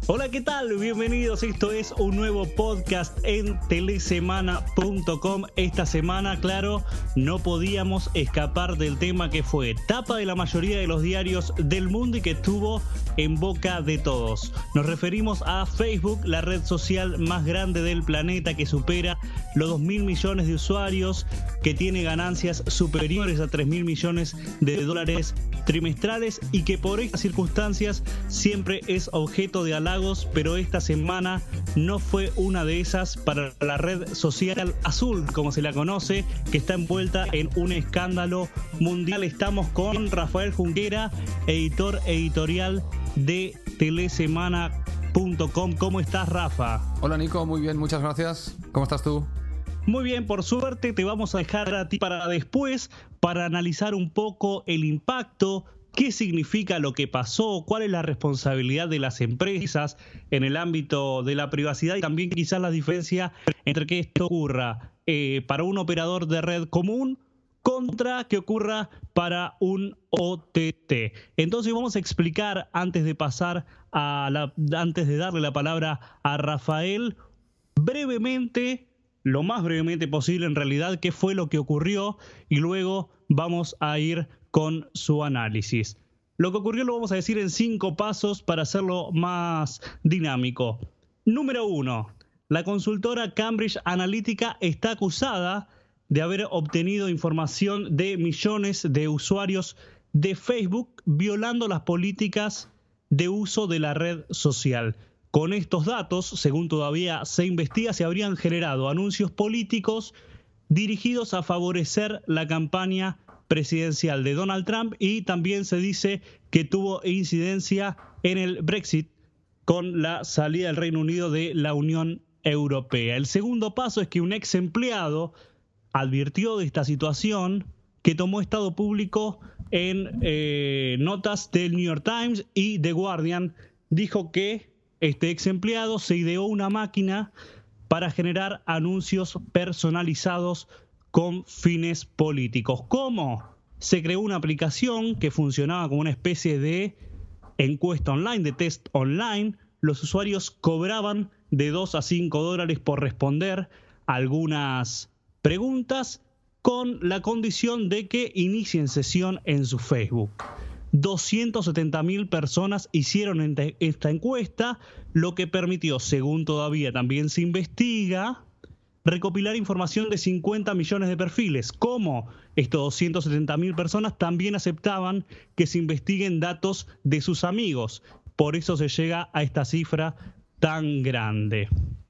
Hola, ¿qué tal? Bienvenidos. Esto es un nuevo podcast en telesemana.com. Esta semana, claro, no podíamos escapar del tema que fue tapa de la mayoría de los diarios del mundo y que estuvo en boca de todos. Nos referimos a Facebook, la red social más grande del planeta que supera los 2.000 millones de usuarios, que tiene ganancias superiores a 3.000 millones de dólares trimestrales y que por estas circunstancias siempre es objeto de halagos, pero esta semana no fue una de esas para la red social azul, como se la conoce, que está envuelta en un escándalo mundial. Estamos con Rafael Junquera, editorial de telesemana.com. ¿Cómo estás, Rafa? Hola, Nico, muy bien, muchas gracias. ¿Cómo estás tú? Muy bien, por suerte te vamos a dejar a ti para después, para analizar un poco el impacto, qué significa lo que pasó, cuál es la responsabilidad de las empresas en el ámbito de la privacidad y también quizás la diferencia entre que esto ocurra para un operador de red común contra que ocurra para un OTT. Entonces vamos a explicar, antes de darle la palabra a Rafael, brevemente, lo más brevemente posible en realidad, qué fue lo que ocurrió y luego vamos a ir con su análisis. Lo que ocurrió lo vamos a decir en 5 pasos para hacerlo más dinámico. Número 1. La consultora Cambridge Analytica está acusada de haber obtenido información de millones de usuarios de Facebook violando las políticas de uso de la red social. Con estos datos, según todavía se investiga, se habrían generado anuncios políticos dirigidos a favorecer la campaña presidencial de Donald Trump y también se dice que tuvo incidencia en el Brexit con la salida del Reino Unido de la Unión Europea. El segundo paso es que un ex empleado advirtió de esta situación, que tomó estado público en notas del New York Times y The Guardian. Dijo que este ex empleado se ideó una máquina para generar anuncios personalizados con fines políticos. ¿Cómo? Se creó una aplicación que funcionaba como una especie de encuesta online, de test online. Los usuarios cobraban de $2 a $5 por responder algunas preguntas con la condición de que inicien sesión en su Facebook. 270.000 personas hicieron esta encuesta, lo que permitió, según todavía también se investiga, recopilar información de 50 millones de perfiles. ¿Cómo? Estos 270.000 personas también aceptaban que se investiguen datos de sus amigos. Por eso se llega a esta cifra tan grande.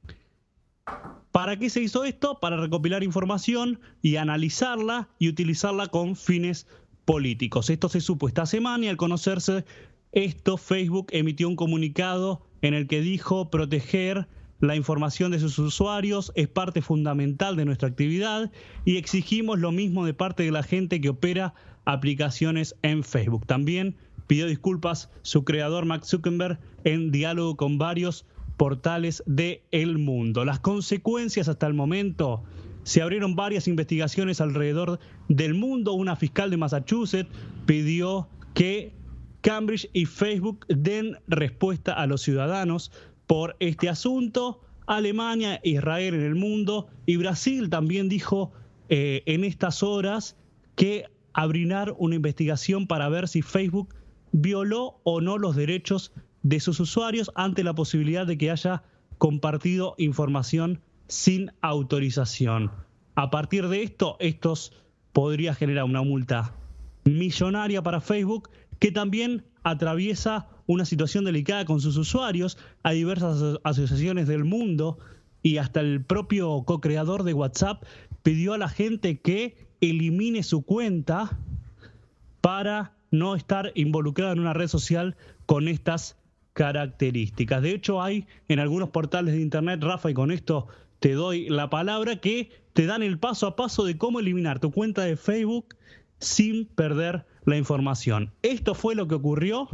¿Para qué se hizo esto? Para recopilar información y analizarla y utilizarla con fines políticos. Esto se supo esta semana y al conocerse esto, Facebook emitió un comunicado en el que dijo: proteger la información de sus usuarios es parte fundamental de nuestra actividad y exigimos lo mismo de parte de la gente que opera aplicaciones en Facebook. También pidió disculpas su creador Mark Zuckerberg en diálogo con varios portales del mundo. Las consecuencias hasta el momento: se abrieron varias investigaciones alrededor del mundo. Una fiscal de Massachusetts pidió que Cambridge y Facebook den respuesta a los ciudadanos por este asunto. Alemania, Israel en el mundo y Brasil también dijo en estas horas que abrirá una investigación para ver si Facebook violó o no los derechos de sus usuarios ante la posibilidad de que haya compartido información sin autorización. A partir de esto podría generar una multa millonaria para Facebook, que también atraviesa una situación delicada con sus usuarios. Hay diversas asociaciones del mundo y hasta el propio co-creador de WhatsApp pidió a la gente que elimine su cuenta para no estar involucrada en una red social con estas características. De hecho, hay en algunos portales de internet, Rafa, y con esto te doy la palabra, que te dan el paso a paso de cómo eliminar tu cuenta de Facebook sin perder la información. Esto fue lo que ocurrió.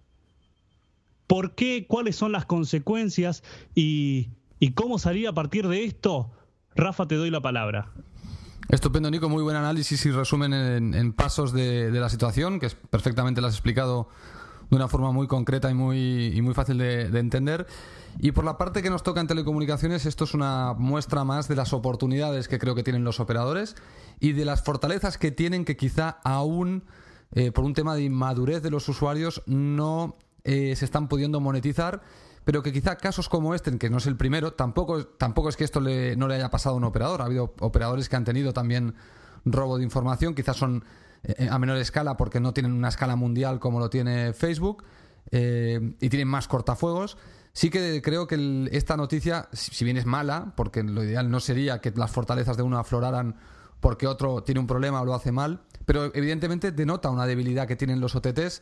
¿Por qué? ¿Cuáles son las consecuencias? ¿Y cómo salir a partir de esto? Rafa, te doy la palabra. Estupendo, Nico, muy buen análisis y resumen en pasos de la situación, que perfectamente lo has explicado de una forma muy concreta y muy fácil de entender. Y por la parte que nos toca en telecomunicaciones, esto es una muestra más de las oportunidades que creo que tienen los operadores y de las fortalezas que tienen, que quizá aún por un tema de inmadurez de los usuarios no se están pudiendo monetizar, pero que quizá casos como este, que no es el primero, tampoco es que esto no le haya pasado a un operador. Ha habido operadores que han tenido también robo de información, quizás son a menor escala porque no tienen una escala mundial como lo tiene Facebook, y tienen más cortafuegos. Sí que creo que esta noticia, si bien es mala, porque lo ideal no sería que las fortalezas de uno afloraran porque otro tiene un problema o lo hace mal, pero evidentemente denota una debilidad que tienen los OTTs,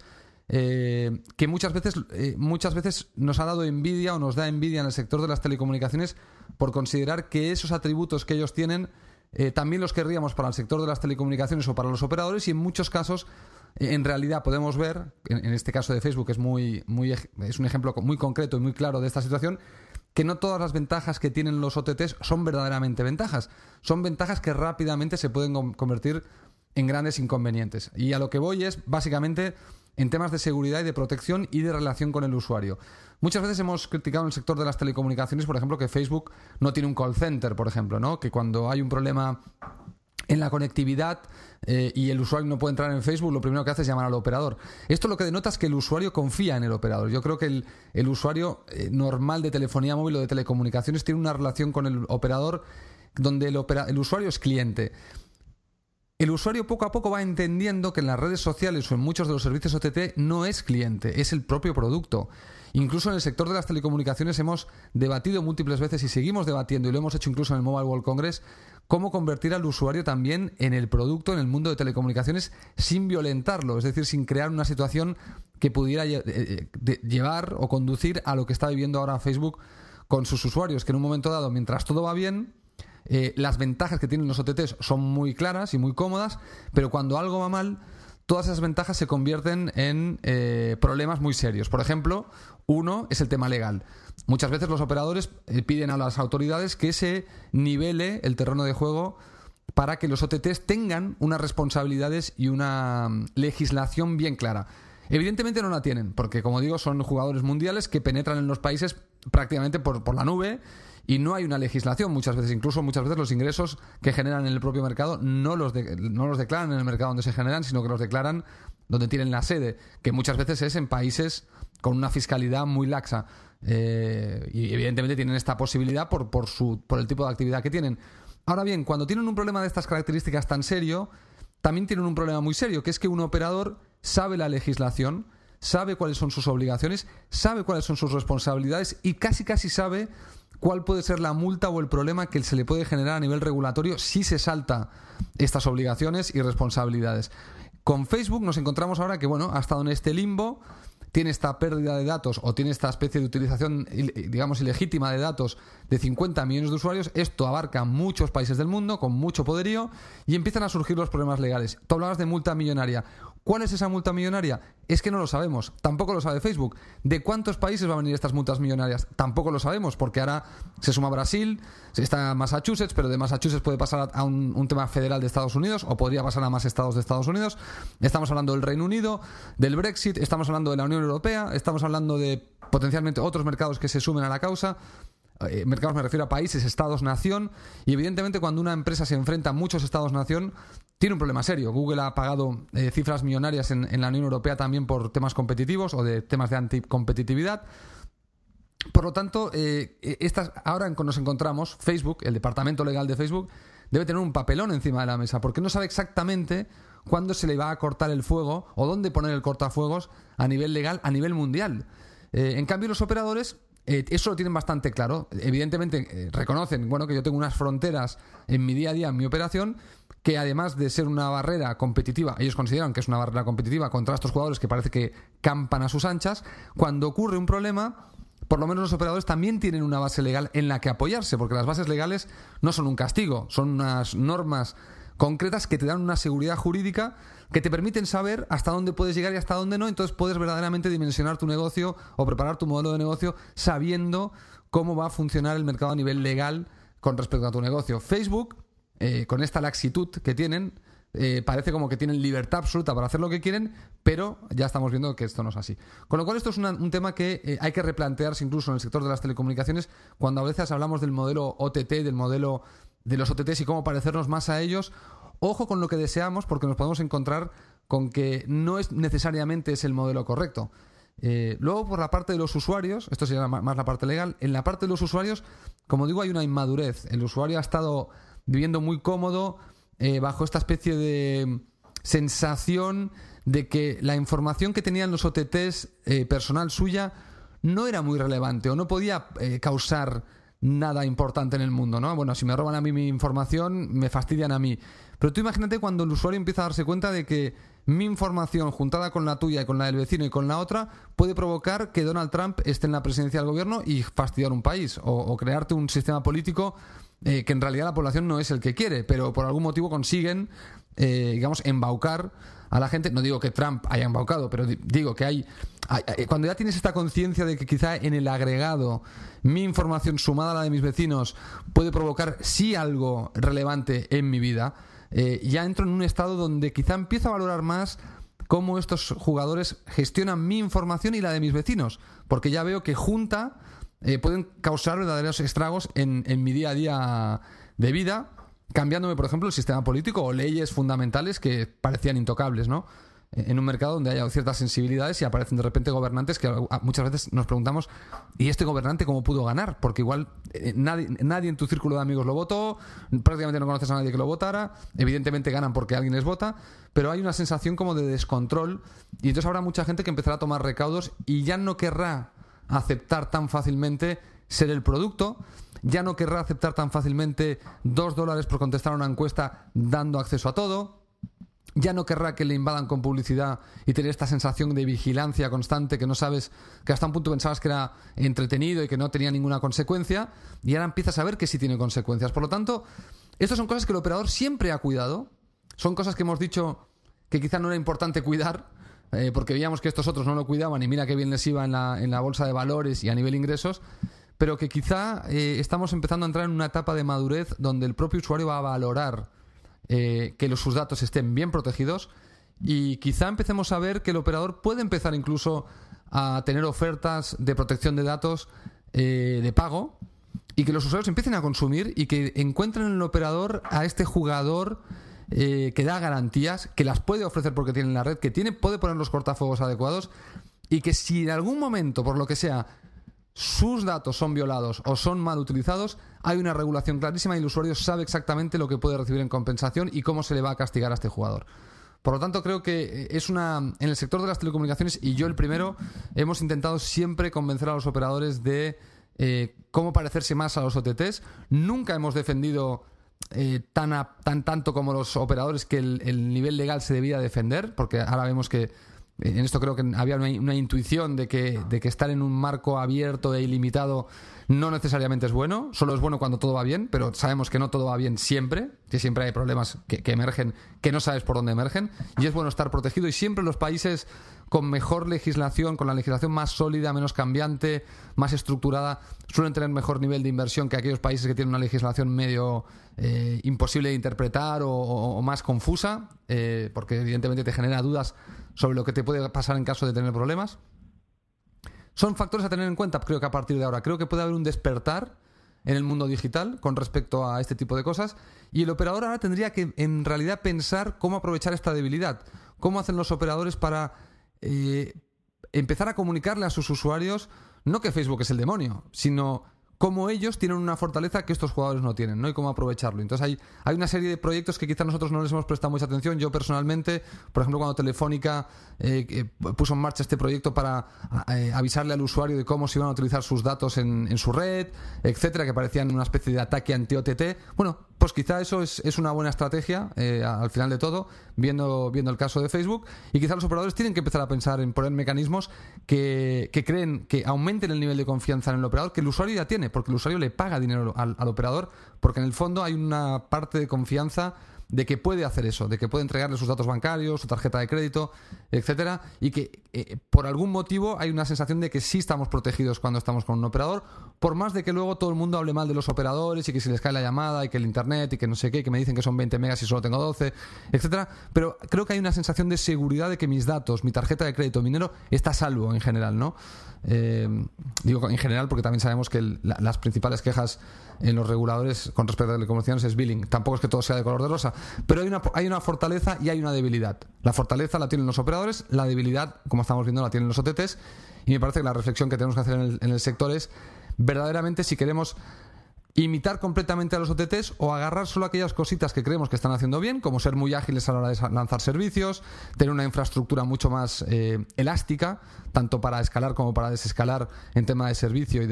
que muchas veces nos ha dado envidia o nos da envidia en el sector de las telecomunicaciones por considerar que esos atributos que ellos tienen también los querríamos para el sector de las telecomunicaciones o para los operadores, y en muchos casos en realidad podemos ver, en este caso de Facebook es un ejemplo muy concreto y muy claro de esta situación, que no todas las ventajas que tienen los OTTs son verdaderamente ventajas. Son ventajas que rápidamente se pueden convertir en grandes inconvenientes. Y a lo que voy es básicamente en temas de seguridad y de protección y de relación con el usuario. Muchas veces hemos criticado en el sector de las telecomunicaciones, por ejemplo, que Facebook no tiene un call center, por ejemplo, ¿no? Que cuando hay un problema en la conectividad y el usuario no puede entrar en Facebook, lo primero que hace es llamar al operador. Esto lo que denota es que el usuario confía en el operador. Yo creo que el usuario normal de telefonía móvil o de telecomunicaciones tiene una relación con el operador donde el usuario es cliente. El usuario poco a poco va entendiendo que en las redes sociales o en muchos de los servicios OTT no es cliente, es el propio producto. Incluso en el sector de las telecomunicaciones hemos debatido múltiples veces y seguimos debatiendo, y lo hemos hecho incluso en el Mobile World Congress, cómo convertir al usuario también en el producto, en el mundo de telecomunicaciones, sin violentarlo, es decir, sin crear una situación que pudiera llevar o conducir a lo que está viviendo ahora Facebook con sus usuarios, que en un momento dado, mientras todo va bien, las ventajas que tienen los OTTs son muy claras y muy cómodas, pero cuando algo va mal, todas esas ventajas se convierten en problemas muy serios. Por ejemplo, uno es el tema legal. Muchas veces los operadores piden a las autoridades que se nivele el terreno de juego para que los OTTs tengan unas responsabilidades y una legislación bien clara. Evidentemente no la tienen, porque como digo, son jugadores mundiales que penetran en los países prácticamente por la nube, y no hay una legislación muchas veces. Incluso muchas veces los ingresos que generan en el propio mercado no los declaran en el mercado donde se generan, sino que los declaran donde tienen la sede, que muchas veces es en países con una fiscalidad muy laxa, y evidentemente tienen esta posibilidad por el tipo de actividad que tienen. Ahora bien, cuando tienen un problema de estas características tan serio, también tienen un problema muy serio, que es que un operador sabe la legislación, sabe cuáles son sus obligaciones, sabe cuáles son sus responsabilidades y casi sabe cuál puede ser la multa o el problema que se le puede generar a nivel regulatorio si se salta estas obligaciones y responsabilidades. Con Facebook nos encontramos ahora que, ha estado en este limbo, tiene esta pérdida de datos o tiene esta especie de utilización, digamos, ilegítima de datos de 50 millones de usuarios. Esto abarca muchos países del mundo con mucho poderío y empiezan a surgir los problemas legales. Tú hablabas de multa millonaria. ¿Cuál es esa multa millonaria? Es que no lo sabemos. Tampoco lo sabe Facebook. ¿De cuántos países van a venir estas multas millonarias? Tampoco lo sabemos, porque ahora se suma Brasil, está Massachusetts, pero de Massachusetts puede pasar a un tema federal de Estados Unidos, o podría pasar a más estados de Estados Unidos. Estamos hablando del Reino Unido, del Brexit, estamos hablando de la Unión Europea, estamos hablando de potencialmente otros mercados que se sumen a la causa. Mercados me refiero a países, estados-nación, y evidentemente cuando una empresa se enfrenta a muchos estados-nación tiene un problema serio. Google ha pagado cifras millonarias en la Unión Europea también por temas competitivos o de temas de anticompetitividad. Por lo tanto, ahora nos encontramos, Facebook, el departamento legal de Facebook, debe tener un papelón encima de la mesa, porque no sabe exactamente cuándo se le va a cortar el fuego o dónde poner el cortafuegos a nivel legal, a nivel mundial. En cambio, los operadores eso lo tienen bastante claro. Evidentemente reconocen que yo tengo unas fronteras en mi día a día, en mi operación, que además de ser una barrera competitiva, ellos consideran que es una barrera competitiva contra estos jugadores que parece que campan a sus anchas. Cuando ocurre un problema, por lo menos los operadores también tienen una base legal en la que apoyarse, porque las bases legales no son un castigo, son unas normas concretas que te dan una seguridad jurídica que te permiten saber hasta dónde puedes llegar y hasta dónde no. Entonces puedes verdaderamente dimensionar tu negocio o preparar tu modelo de negocio sabiendo cómo va a funcionar el mercado a nivel legal con respecto a tu negocio. Facebook, con esta laxitud que tienen, parece como que tienen libertad absoluta para hacer lo que quieren, pero ya estamos viendo que esto no es así. Con lo cual esto es un tema que hay que replantearse incluso en el sector de las telecomunicaciones, cuando a veces hablamos del modelo OTT, del modelo de los OTTs y cómo parecernos más a ellos. Ojo con lo que deseamos, porque nos podemos encontrar con que no es necesariamente es el modelo correcto. Luego, por la parte de los usuarios, esto sería más la parte legal, en la parte de los usuarios, como digo, hay una inmadurez. El usuario ha estado viviendo muy cómodo bajo esta especie de sensación de que la información que tenían los OTTs personal suya no era muy relevante o no podía causar nada importante en el mundo, ¿no? Bueno, si me roban a mí mi información, me fastidian a mí. Pero tú imagínate cuando el usuario empieza a darse cuenta de que mi información juntada con la tuya y con la del vecino y con la otra puede provocar que Donald Trump esté en la presidencia del gobierno y fastidiar un país o crearte un sistema político que en realidad la población no es el que quiere, pero por algún motivo consiguen, digamos, embaucar a la gente. No digo que Trump haya embaucado, pero digo que hay cuando ya tienes esta conciencia de que quizá en el agregado mi información sumada a la de mis vecinos puede provocar sí algo relevante en mi vida, ya entro en un estado donde quizá empiezo a valorar más cómo estos jugadores gestionan mi información y la de mis vecinos, porque ya veo que junta pueden causar verdaderos estragos en mi día a día de vida, cambiándome, por ejemplo, el sistema político o leyes fundamentales que parecían intocables, ¿no? En un mercado donde haya ciertas sensibilidades y aparecen de repente gobernantes que muchas veces nos preguntamos, ¿y este gobernante cómo pudo ganar? Porque igual nadie en tu círculo de amigos lo votó, prácticamente no conoces a nadie que lo votara, evidentemente ganan porque alguien les vota, pero hay una sensación como de descontrol y entonces habrá mucha gente que empezará a tomar recaudos y ya no querrá aceptar tan fácilmente ser el producto, ya no querrá aceptar tan fácilmente $2 por contestar a una encuesta dando acceso a todo, ya no querrá que le invadan con publicidad y tener esta sensación de vigilancia constante que no sabes, que hasta un punto pensabas que era entretenido y que no tenía ninguna consecuencia, y ahora empiezas a ver que sí tiene consecuencias. Por lo tanto, estas son cosas que el operador siempre ha cuidado, son cosas que hemos dicho que quizá no era importante cuidar, porque veíamos que estos otros no lo cuidaban y mira qué bien les iba en la bolsa de valores y a nivel ingresos, pero que quizá estamos empezando a entrar en una etapa de madurez donde el propio usuario va a valorar que sus datos estén bien protegidos y quizá empecemos a ver que el operador puede empezar incluso a tener ofertas de protección de datos de pago y que los usuarios empiecen a consumir y que encuentren en el operador a este jugador que da garantías, que las puede ofrecer porque tiene la red, que puede poner los cortafuegos adecuados y que si en algún momento, por lo que sea, sus datos son violados o son mal utilizados, hay una regulación clarísima y el usuario sabe exactamente lo que puede recibir en compensación y cómo se le va a castigar a este jugador. Por lo tanto, creo que en el sector de las telecomunicaciones, y yo el primero, hemos intentado siempre convencer a los operadores de cómo parecerse más a los OTTs. Nunca hemos defendido tanto como los operadores que el nivel legal se debía defender, porque ahora vemos que en esto creo que había una intuición de que estar en un marco abierto e ilimitado no necesariamente es bueno, solo es bueno cuando todo va bien, pero sabemos que no todo va bien siempre, que siempre hay problemas que emergen, que no sabes por dónde emergen, y es bueno estar protegido, y siempre los países con mejor legislación, con la legislación más sólida, menos cambiante, más estructurada, suelen tener mejor nivel de inversión que aquellos países que tienen una legislación medio imposible de interpretar o más confusa, porque evidentemente te genera dudas sobre lo que te puede pasar en caso de tener problemas. Son factores a tener en cuenta, creo que a partir de ahora. Creo que puede haber un despertar en el mundo digital con respecto a este tipo de cosas, y el operador ahora tendría que en realidad pensar cómo aprovechar esta debilidad, cómo hacen los operadores para empezar a comunicarle a sus usuarios no que Facebook es el demonio, sino cómo ellos tienen una fortaleza que estos jugadores no tienen, ¿no? Y cómo aprovecharlo. Entonces hay una serie de proyectos que quizás nosotros no les hemos prestado mucha atención. Yo personalmente, por ejemplo, cuando Telefónica puso en marcha este proyecto para avisarle al usuario de cómo se iban a utilizar sus datos en su red, etcétera, que parecían una especie de ataque anti-OTT, bueno, pues quizá eso es una buena estrategia al final de todo, viendo el caso de Facebook, y quizá los operadores tienen que empezar a pensar en poner mecanismos que creen que aumenten el nivel de confianza en el operador que el usuario ya tiene, porque el usuario le paga dinero al operador, porque en el fondo hay una parte de confianza de que puede hacer eso, de que puede entregarle sus datos bancarios, su tarjeta de crédito, etcétera, y que por algún motivo hay una sensación de que sí estamos protegidos cuando estamos con un operador, por más de que luego todo el mundo hable mal de los operadores y que si les cae la llamada y que el internet y que no sé qué, y que me dicen que son 20 megas y solo tengo 12, etcétera. Pero creo que hay una sensación de seguridad de que mis datos, mi tarjeta de crédito, mi dinero está a salvo en general, ¿no? Digo en general porque también sabemos que las principales quejas en los reguladores con respecto a telecomunicaciones es billing. Tampoco es que todo sea de color de rosa, pero hay una fortaleza y hay una debilidad. La fortaleza la tienen los operadores, la debilidad, como estamos viendo, la tienen los OTTs, y me parece que la reflexión que tenemos que hacer en el sector es verdaderamente si queremos imitar completamente a los OTTs o agarrar solo aquellas cositas que creemos que están haciendo bien, como ser muy ágiles a la hora de lanzar servicios, tener una infraestructura mucho más elástica, tanto para escalar como para desescalar en tema de servicio y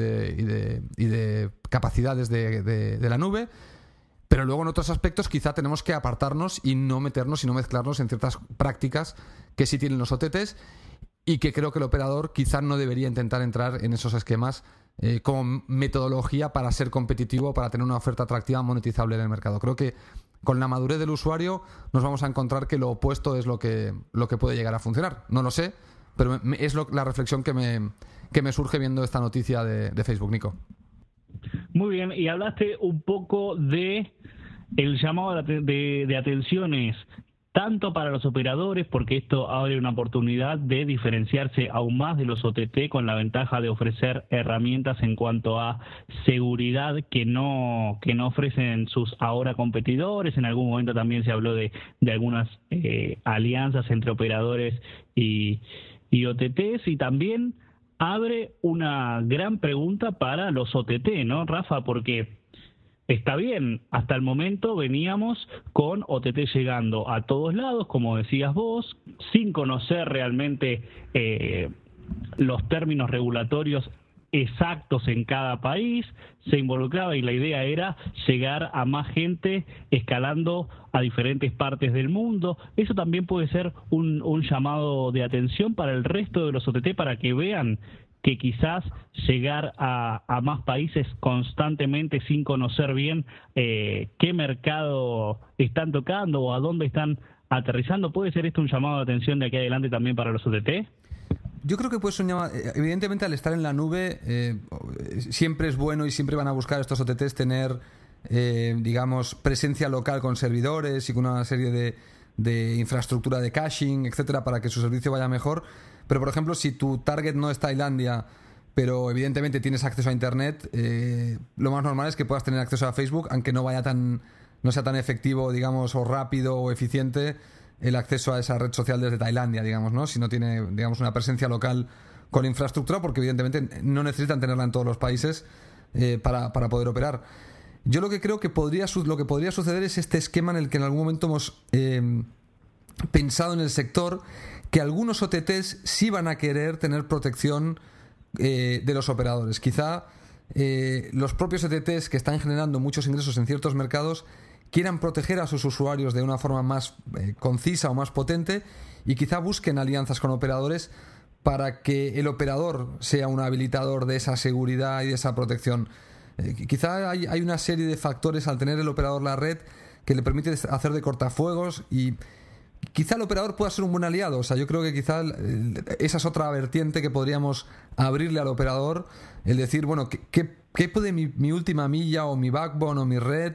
de capacidades de la nube. Pero luego en otros aspectos quizá tenemos que apartarnos y no meternos y no mezclarnos en ciertas prácticas que sí tienen los OTTs y que creo que el operador quizá no debería intentar entrar en esos esquemas como metodología para ser competitivo, para tener una oferta atractiva monetizable en el mercado. Creo que con la madurez del usuario nos vamos a encontrar que lo opuesto es lo que puede llegar a funcionar. No lo sé, pero es la reflexión que me surge viendo esta noticia de Facebook, Nico. Muy bien, y hablaste un poco de el llamado de atenciones tanto para los operadores, porque esto abre una oportunidad de diferenciarse aún más de los OTT con la ventaja de ofrecer herramientas en cuanto a seguridad que no ofrecen sus ahora competidores. En algún momento también se habló de algunas alianzas entre operadores y OTTs, y también abre una gran pregunta para los OTT, ¿no, Rafa? Porque está bien, hasta el momento veníamos con OTT llegando a todos lados, como decías vos, sin conocer realmente los términos regulatorios exactos en cada país, se involucraba y la idea era llegar a más gente escalando a diferentes partes del mundo. Eso también puede ser un llamado de atención para el resto de los OTT, para que vean que quizás llegar a más países constantemente sin conocer bien qué mercado están tocando o a dónde están aterrizando. ¿Puede ser esto un llamado de atención de aquí adelante también para los OTT? Yo creo que puede ser un llamado. Evidentemente, al estar en la nube, siempre es bueno y siempre van a buscar estos OTTs tener, digamos, presencia local con servidores y con una serie de infraestructura de caching, etcétera, para que su servicio vaya mejor. Pero, por ejemplo, si tu target no es Tailandia, pero evidentemente tienes acceso a Internet, lo más normal es que puedas tener acceso a Facebook, aunque no sea tan efectivo, digamos, o rápido o eficiente el acceso a esa red social desde Tailandia, digamos, ¿no? Si no tiene, digamos, una presencia local con infraestructura, porque evidentemente no necesitan tenerla en todos los países para poder operar. Yo lo que creo que lo que podría suceder es este esquema en el que en algún momento hemos pensado en el sector que algunos OTTs sí van a querer tener protección de los operadores. Quizá los propios OTTs que están generando muchos ingresos en ciertos mercados quieran proteger a sus usuarios de una forma más concisa o más potente, y quizá busquen alianzas con operadores para que el operador sea un habilitador de esa seguridad y de esa protección. Quizá hay una serie de factores al tener el operador la red que le permite hacer de cortafuegos, y quizá el operador pueda ser un buen aliado. O sea, yo creo que quizá esa es otra vertiente que podríamos abrirle al operador, el decir, bueno, ¿qué puede mi última milla o mi backbone o mi red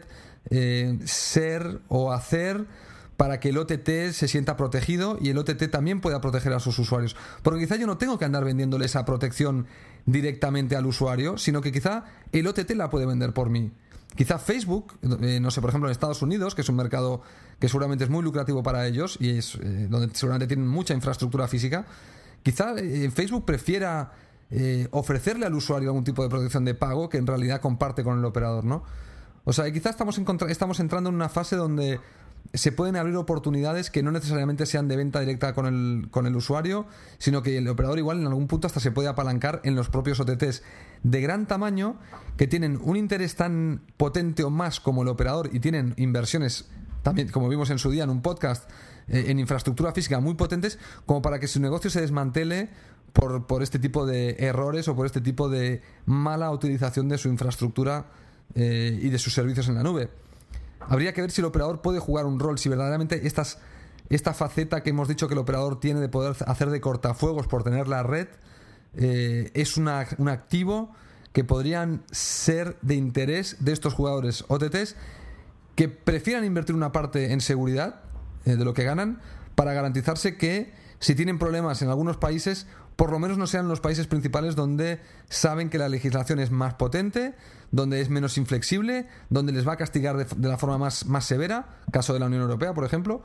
ser o hacer para que el OTT se sienta protegido y el OTT también pueda proteger a sus usuarios? Porque quizá yo no tengo que andar vendiéndole esa protección directamente al usuario, sino que quizá el OTT la puede vender por mí. Quizá Facebook, no sé, por ejemplo en Estados Unidos, que es un mercado que seguramente es muy lucrativo para ellos y es donde seguramente tienen mucha infraestructura física, quizá Facebook prefiera ofrecerle al usuario algún tipo de protección de pago que en realidad comparte con el operador, ¿no? O sea, quizá estamos entrando en una fase donde se pueden abrir oportunidades que no necesariamente sean de venta directa con el usuario, sino que el operador igual en algún punto hasta se puede apalancar en los propios OTTs de gran tamaño que tienen un interés tan potente o más como el operador y tienen inversiones también, como vimos en su día en un podcast, en infraestructura física muy potentes, como para que su negocio se desmantele por este tipo de errores o por este tipo de mala utilización de su infraestructura y de sus servicios en la nube. habría que ver si el operador puede jugar un rol, si verdaderamente esta faceta que hemos dicho que el operador tiene de poder hacer de cortafuegos por tener la red, es un activo que podrían ser de interés de estos jugadores OTTs que prefieran invertir una parte en seguridad de lo que ganan para garantizarse que si tienen problemas en algunos países, por lo menos no sean los países principales donde saben que la legislación es más potente, donde es menos inflexible, donde les va a castigar de la forma más severa, caso de la Unión Europea, por ejemplo,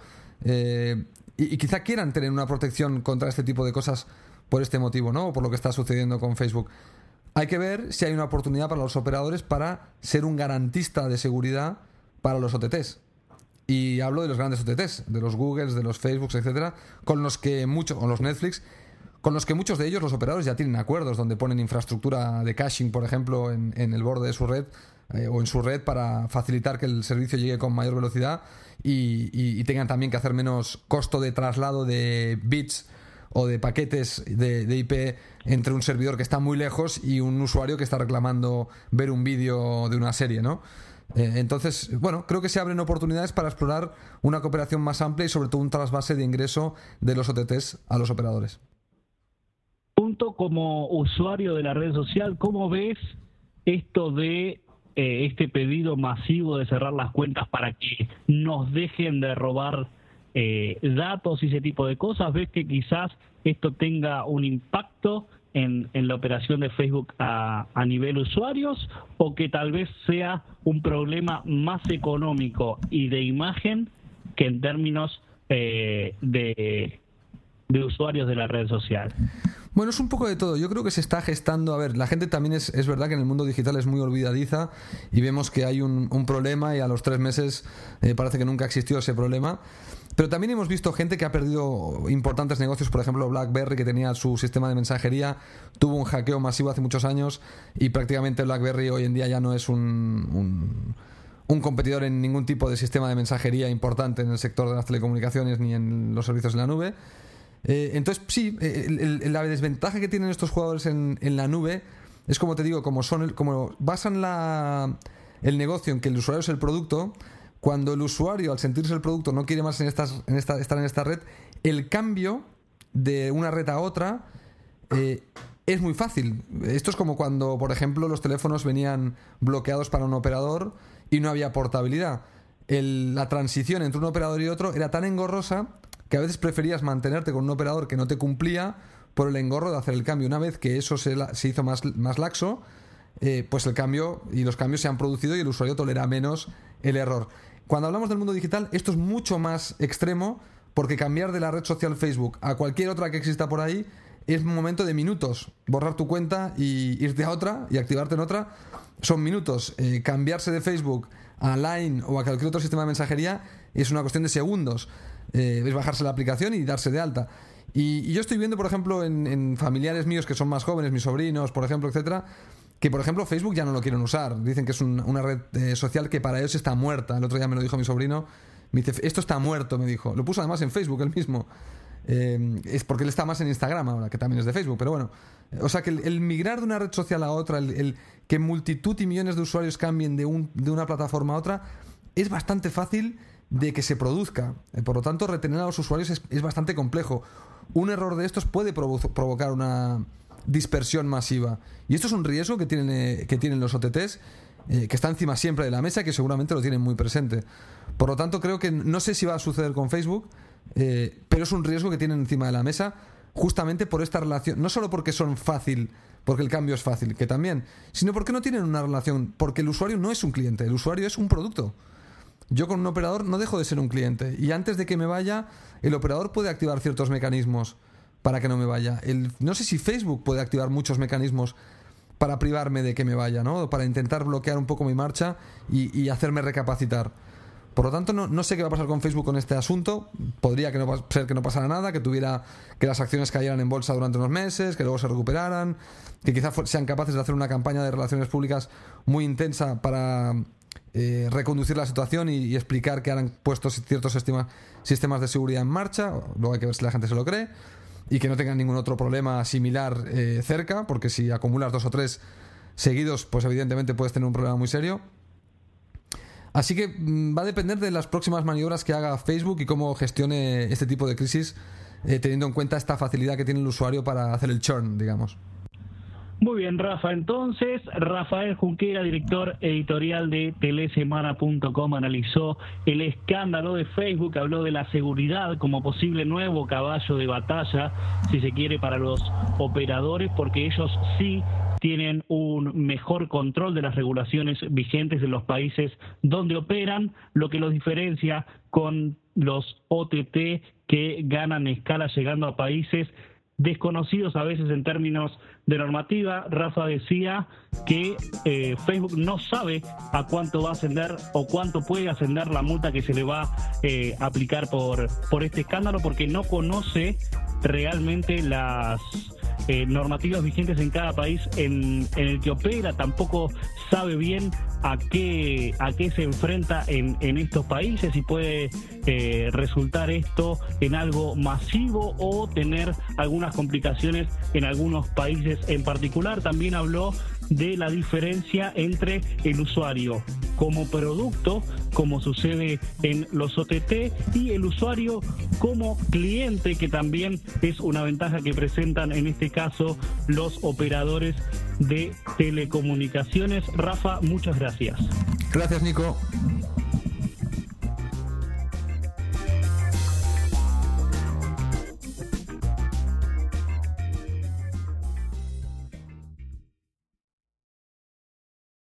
y quizá quieran tener una protección contra este tipo de cosas por este motivo, ¿no? O por lo que está sucediendo con Facebook. Hay que ver si hay una oportunidad para los operadores para ser un garantista de seguridad para los OTTs. Y hablo de los grandes OTTs, de los Googles, de los Facebooks, etcétera, con los que o los Netflix, con los que muchos de ellos, los operadores, ya tienen acuerdos donde ponen infraestructura de caching, por ejemplo, en el borde de su red o en su red para facilitar que el servicio llegue con mayor velocidad y tengan también que hacer menos costo de traslado de bits o de paquetes de IP entre un servidor que está muy lejos y un usuario que está reclamando ver un vídeo de una serie, ¿no? Entonces, bueno, creo que se abren oportunidades para explorar una cooperación más amplia y sobre todo un trasvase de ingreso de los OTTs a los operadores. Punto como usuario de la red social, ¿cómo ves esto de este pedido masivo de cerrar las cuentas para que nos dejen de robar datos y ese tipo de cosas? ¿Ves que quizás esto tenga un impacto en la operación de Facebook a nivel usuarios, o que tal vez sea un problema más económico y de imagen que en términos de usuarios de la red social? Bueno, es un poco de todo. Yo creo que se está gestando. A ver, la gente también es verdad que en el mundo digital es muy olvidadiza y vemos que hay un problema y a los 3 meses parece que nunca existió ese problema. Pero también hemos visto gente que ha perdido importantes negocios. Por ejemplo, BlackBerry, que tenía su sistema de mensajería, tuvo un hackeo masivo hace muchos años y prácticamente BlackBerry hoy en día ya no es un competidor en ningún tipo de sistema de mensajería importante en el sector de las telecomunicaciones ni en los servicios en la nube. Entonces, sí, la desventaja que tienen estos jugadores en la nube es, como te digo, como basan el negocio en que el usuario es el producto. Cuando el usuario, al sentirse el producto, no quiere más estar en esta red, el cambio de una red a otra es muy fácil. Esto es como cuando, por ejemplo, los teléfonos venían bloqueados para un operador y no había portabilidad. La transición entre un operador y otro era tan engorrosa que a veces preferías mantenerte con un operador que no te cumplía por el engorro de hacer el cambio. Una vez que eso se hizo más laxo, pues el cambio y los cambios se han producido y el usuario tolera menos el error. Cuando hablamos del mundo digital, esto es mucho más extremo, porque cambiar de la red social Facebook a cualquier otra que exista por ahí es un momento de minutos. Borrar tu cuenta y irte a otra y activarte en otra son minutos. Cambiarse de Facebook a Line o a cualquier otro sistema de mensajería es una cuestión de segundos. Es bajarse la aplicación y darse de alta. Y yo estoy viendo, por ejemplo, en familiares míos que son más jóvenes, mis sobrinos, por ejemplo, etcétera, que por ejemplo Facebook ya no lo quieren usar. Dicen que es una red social que para ellos está muerta. El otro día me lo dijo mi sobrino. Me dice, esto está muerto, me dijo. Lo puso además en Facebook él mismo. Es porque él está más en Instagram ahora, que también es de Facebook, pero bueno. O sea que el migrar de una red social a otra, el que multitud y millones de usuarios cambien de una plataforma a otra, es bastante fácil de que se produzca. Por lo tanto, retener a los usuarios es bastante complejo. Un error de estos puede provocar una dispersión masiva. Y esto es un riesgo que tienen los OTTs, que está encima siempre de la mesa, que seguramente lo tienen muy presente. Por lo tanto, creo que no sé si va a suceder con Facebook, pero es un riesgo que tienen encima de la mesa, justamente por esta relación. No solo porque son fácil, porque el cambio es fácil, que también, sino porque no tienen una relación, porque el usuario no es un cliente, el usuario es un producto. Yo con un operador no dejo de ser un cliente, y antes de que me vaya, el operador puede activar ciertos mecanismos para que no me vaya. No sé si Facebook puede activar muchos mecanismos para privarme de que me vaya, ¿no? Para intentar bloquear un poco mi marcha y hacerme recapacitar. Por lo tanto, no sé qué va a pasar con Facebook con este asunto. Podría ser que no pasara nada, que las acciones cayeran en bolsa durante unos meses, que luego se recuperaran, que quizás sean capaces de hacer una campaña de relaciones públicas muy intensa para reconducir la situación y explicar que han puesto ciertos sistemas de seguridad en marcha. Luego hay que ver si la gente se lo cree y que no tengan ningún otro problema similar cerca, porque si acumulas 2 o 3 seguidos, pues evidentemente puedes tener un problema muy serio. Así que va a depender de las próximas maniobras que haga Facebook y cómo gestione este tipo de crisis, teniendo en cuenta esta facilidad que tiene el usuario para hacer el churn, digamos. Muy bien, Rafa. Entonces, Rafael Junquera, director editorial de telesemana.com, analizó el escándalo de Facebook, habló de la seguridad como posible nuevo caballo de batalla, si se quiere, para los operadores, porque ellos sí tienen un mejor control de las regulaciones vigentes en los países donde operan, lo que los diferencia con los OTT que ganan escala llegando a países desconocidos a veces en términos de normativa. Rafa decía que Facebook no sabe a cuánto va a ascender o cuánto puede ascender la multa que se le va a aplicar por este escándalo, porque no conoce realmente las normativas vigentes en cada país en el que opera, tampoco sabe bien a qué se enfrenta en estos países y puede resultar esto en algo masivo o tener algunas complicaciones en algunos países en particular. También habló de la diferencia entre el usuario como producto, como sucede en los OTT, y el usuario como cliente, que también es una ventaja que presentan en este caso los operadores de telecomunicaciones. Rafa, muchas gracias. Gracias, Nico.